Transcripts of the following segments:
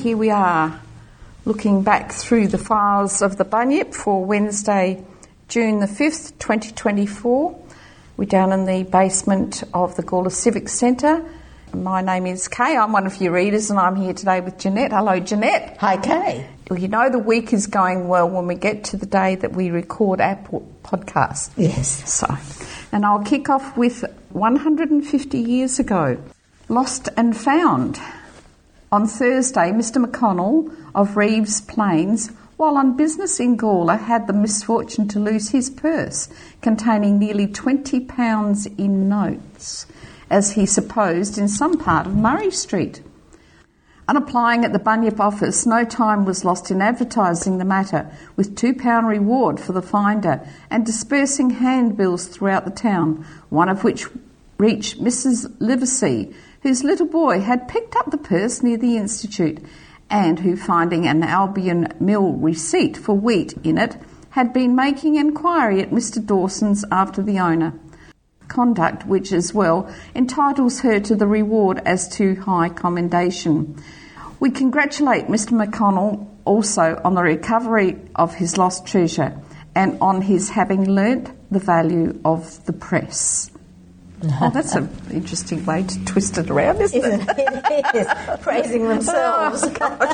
here we are, looking back through the files of the Bunyip for Wednesday, June the 5th, 2024. We're down in the basement of the Gawler Civic Centre. My name is Kay. I'm one of your readers, and I'm here today with Jeanette. Hello, Jeanette. Hi, Kay. Well, you know the week is going well when we get to the day that we record our podcast. Yes. And I'll kick off with 150 years ago. Lost and found. On Thursday, Mr McConnell of Reeves Plains, while on business in Gawler, had the misfortune to lose his purse containing nearly £20 in notes, as he supposed, in some part of Murray Street. On applying at the Bunyip office, no time was lost in advertising the matter, with £2 reward for the finder, and dispersing handbills throughout the town, one of which reached Mrs Livesey, whose little boy had picked up the purse near the Institute, and who, finding an Albion Mill receipt for wheat in it, had been making inquiry at Mr Dawson's after the owner. Conduct which as well entitles her to the reward as to high commendation. We congratulate Mr McConnell also on the recovery of his lost treasure and on his having learnt the value of the press. Oh, that's an interesting way to twist it around, isn't it? It is. Praising themselves. Oh,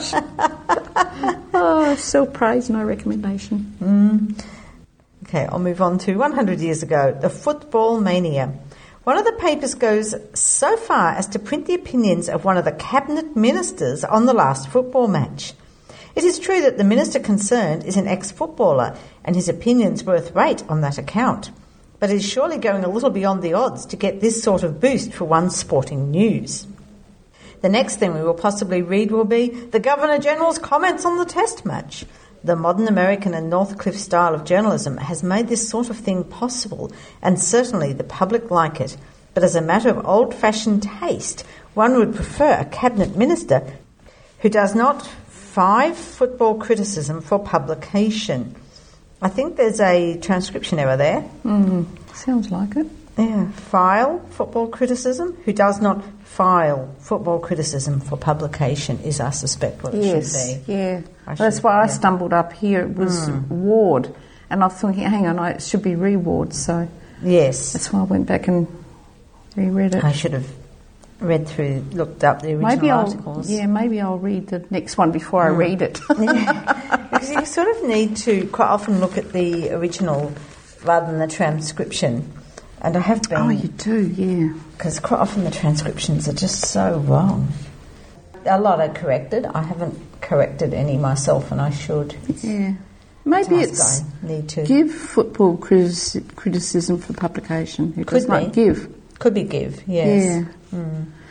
gosh. Self-praise, no recommendation. Okay, I'll move on to 100 years ago, the football mania. One of the papers goes so far as to print the opinions of one of the cabinet ministers on the last football match. It is true that the minister concerned is an ex-footballer, and his opinion's worth weight on that account. But it is surely going a little beyond the odds to get this sort of boost for one's sporting news. The next thing we will possibly read will be the Governor-General's comments on the Test match. The modern American and Northcliffe style of journalism has made this sort of thing possible, and certainly the public like it. But as a matter of old-fashioned taste, one would prefer a cabinet minister who does not file football criticism for publication. I think there's a transcription error there. Sounds like it. Yeah, file football criticism, who does not file football criticism for publication is, I suspect, what it should be. Yeah. That's why I stumbled up here. It was Ward, and I was thinking, hang on, it should be Reward, so... Yes. That's why I went back and reread it. I should have looked up the original articles. Maybe I'll read the next one before I read it. Because you sort of need to quite often look at the original rather than the transcription. And I have been... Oh, you do, yeah. Because quite often the transcriptions are just so wrong. A lot are corrected. I haven't corrected any myself, and I should. Yeah. Maybe it's give football criticism for publication. Who does not give. Could be give, yes. Yeah.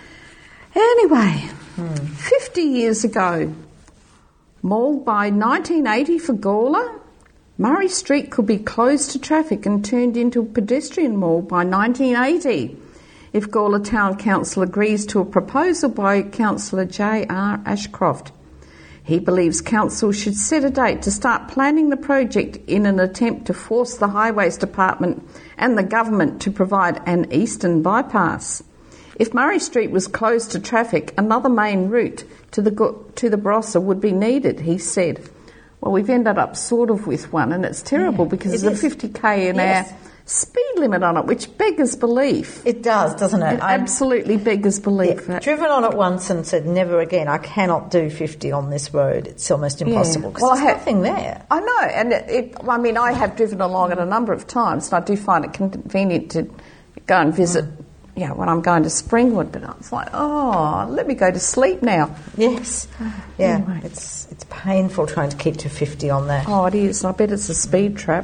Anyway, 50 years ago, mauled by 1980 for Gawler, Murray Street could be closed to traffic and turned into a pedestrian mall by 1980 if Gawler Town Council agrees to a proposal by Councillor J.R. Ashcroft. He believes Council should set a date to start planning the project in an attempt to force the Highways Department and the government to provide an eastern bypass. If Murray Street was closed to traffic, another main route to the Barossa would be needed, he said. Well, we've ended up sort of with one, and it's terrible because there's a 50k an hour speed limit on it, which beggars belief. It does, doesn't it? It absolutely beggars belief. Yeah, driven on it once and said, never again, I cannot do 50 on this road. It's almost impossible because there's nothing there. I know, and I have driven along it a number of times, and I do find it convenient to go and visit when I'm going to Springwood, but it's like, let me go to sleep now. Yes. Yeah, anyway. It's painful trying to keep to 50 on that. Oh, it is. I bet it's a speed trap.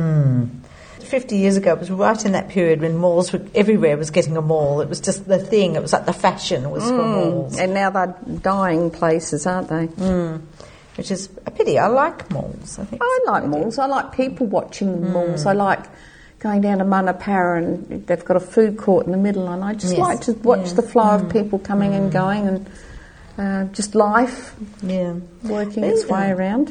50 years ago, it was right in that period when malls everywhere was getting a mall. It was just the thing. It was like the fashion was for malls. And now they're dying places, aren't they? Which is a pity. I like malls. I like malls. I like people watching malls. I like going down to Manapara and they've got a food court in the middle, and I just like to watch the flow of people coming and going, and just life working its way around.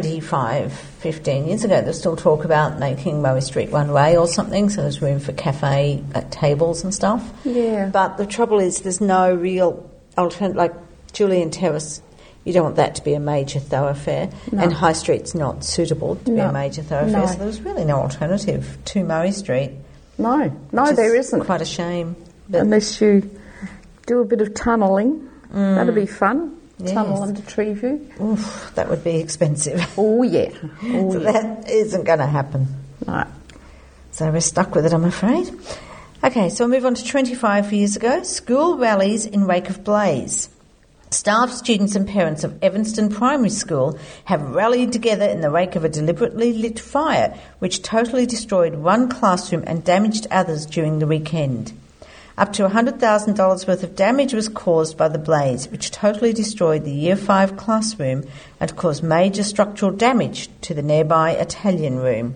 15 years ago, there's still talk about making Murray Street one way or something, so there's room for cafe tables and stuff. Yeah. But the trouble is there's no real alternative, like Julian Terrace You don't want that to be a major thoroughfare. No. And High Street's not suitable to be a major thoroughfare, No. so there's really no alternative to Murray Street. No, there isn't. Quite a shame. Unless you do a bit of tunnelling. That'd be fun. Yes. Tunnel under Treeview. Oof, that would be expensive. Oh, yeah. So that isn't going to happen. No. So we're stuck with it, I'm afraid. Okay, so we'll move on to 25 years ago. School rallies in wake of blaze. Staff, students and parents of Evanston Primary School have rallied together in the wake of a deliberately lit fire which totally destroyed one classroom and damaged others during the weekend. Up to $100,000 worth of damage was caused by the blaze, which totally destroyed the Year 5 classroom and caused major structural damage to the nearby Italian room.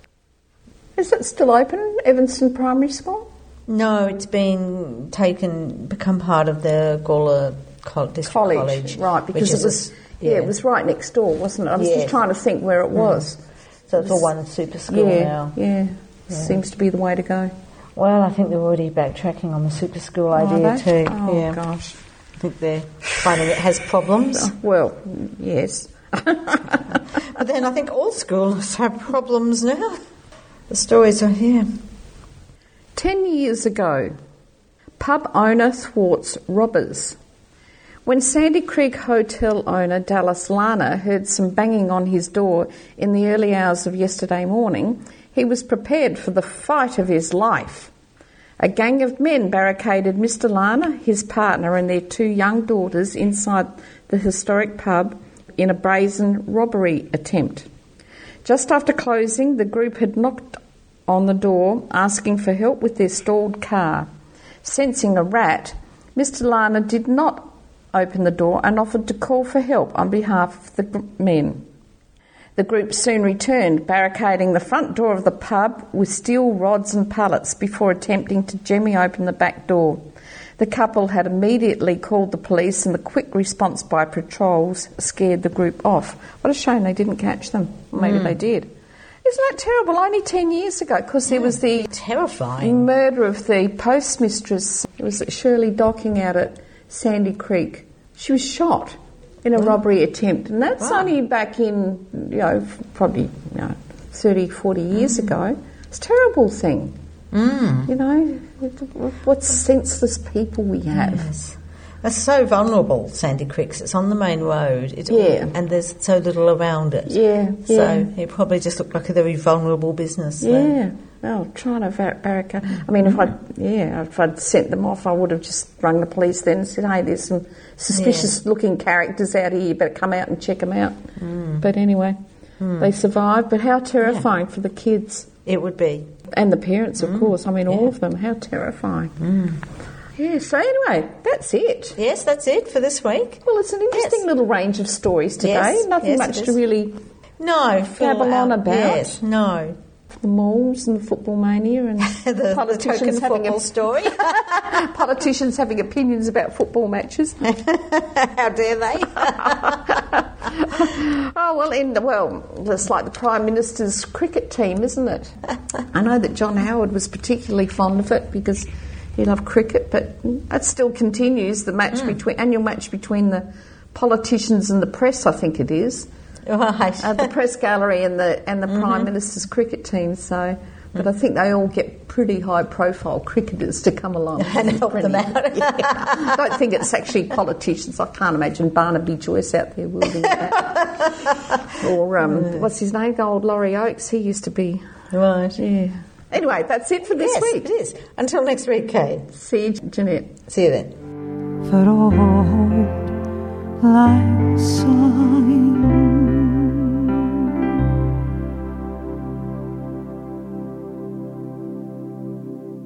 Is it still open, Evanston Primary School? No, it's become part of the Gawler District College. Right, because it was it was right next door, wasn't it? I was just trying to think where it was. So it's all one super school now. Yeah, seems to be the way to go. Well, I think they're already backtracking on the super school idea too. Oh, gosh. I think they're finding it has problems. Well, yes. But then I think all schools have problems now. The stories are here. 10 years ago, pub owner thwarts robbers. When Sandy Creek Hotel owner Dallas Lana heard some banging on his door in the early hours of yesterday morning, he was prepared for the fight of his life. A gang of men barricaded Mr. Lana, his partner and their 2 young daughters inside the historic pub in a brazen robbery attempt. Just after closing, the group had knocked on the door asking for help with their stalled car. Sensing a rat, Mr. Lana did not open the door and offered to call for help on behalf of the men. The group soon returned, barricading the front door of the pub with steel rods and pallets before attempting to jimmy open the back door. The couple had immediately called the police and the quick response by patrols scared the group off. What a shame they didn't catch them. Maybe they did. Isn't that terrible? Only 10 years ago, because there was the terrifying murder of the postmistress. It was Shirley Docking out at Sandy Creek. She was shot in a robbery attempt, and that's only back in, probably 30, 40 years ago. It's a terrible thing. What senseless people we have. Yes. It's so vulnerable, Sandy Creek. It's on the main road. And there's so little around it. So it probably just looked like a very vulnerable business. Well, trying to barricade. I mean, if I'd sent them off, I would have just rung the police then and said, hey, there's some suspicious-looking characters out here. You better come out and check them out. But anyway, they survived. But how terrifying for the kids. It would be. And the parents, of course. I mean, all of them. How terrifying. Yeah, so anyway, that's it. Yes, that's it for this week. Well, it's an interesting little range of stories today. Nothing much to really gabble on about. Yes, no. The malls and the football mania and the politicians having football story. Politicians having opinions about football matches. How dare they? It's like the Prime Minister's cricket team, isn't it? I know that John Howard was particularly fond of it because he loved cricket, but that still continues, the annual match between the politicians and the press, I think it is. Right. The press gallery and the Prime Minister's cricket team. So, but I think they all get pretty high-profile cricketers to come along and help them out. I don't think it's actually politicians. I can't imagine Barnaby Joyce out there wielding that. Or what's his name? The old Laurie Oakes. He used to be right. Yeah. Anyway, that's it for this week. It is. Until next week, Kate. See you, Jeanette. See you then. For old lang syne